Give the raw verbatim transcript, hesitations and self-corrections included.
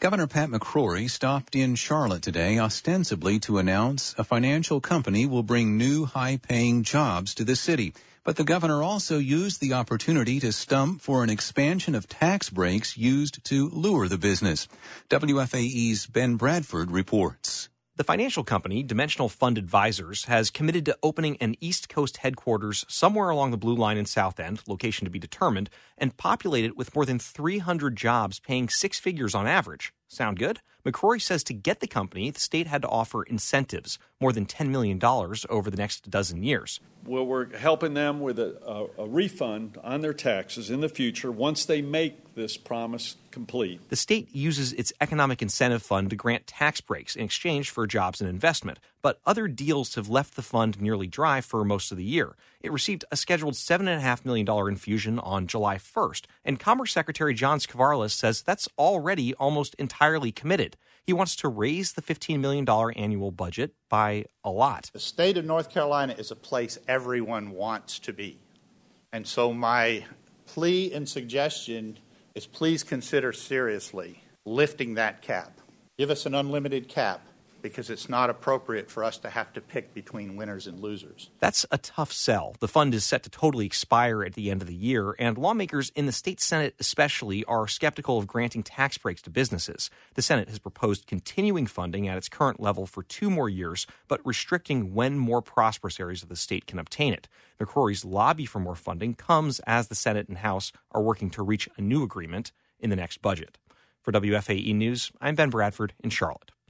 Governor Pat McCrory stopped in Charlotte today ostensibly to announce a financial company will bring new high-paying jobs to the city. But the governor also used the opportunity to stump for an expansion of tax breaks used to lure the business. W F A E's Ben Bradford reports. The financial company, Dimensional Fund Advisors, has committed to opening an East Coast headquarters somewhere along the Blue Line in South End, location to be determined, and populate it with more than three hundred jobs paying six figures on average. Sound good? McCrory says to get the company, the state had to offer incentives, more than ten million dollars over the next dozen years. Well, we're helping them with a, a, a refund on their taxes in the future once they make this promise complete. The state uses its Economic Incentive Fund to grant tax breaks in exchange for jobs and investment, but other deals have left the fund nearly dry for most of the year. It received a scheduled seven point five million dollars infusion on July first, and Commerce Secretary John Skvarlas says that's already almost entirely committed. He wants to raise the fifteen million dollars annual budget by a lot. The state of North Carolina is a place everyone wants to be. And so my plea and suggestion is please consider seriously lifting that cap. Give us an unlimited cap, because it's not appropriate for us to have to pick between winners and losers. That's a tough sell. The fund is set to totally expire at the end of the year, and lawmakers in the state Senate especially are skeptical of granting tax breaks to businesses. The Senate has proposed continuing funding at its current level for two more years, but restricting when more prosperous areas of the state can obtain it. McCrory's lobby for more funding comes as the Senate and House are working to reach a new agreement in the next budget. For W F A E News, I'm Ben Bradford in Charlotte.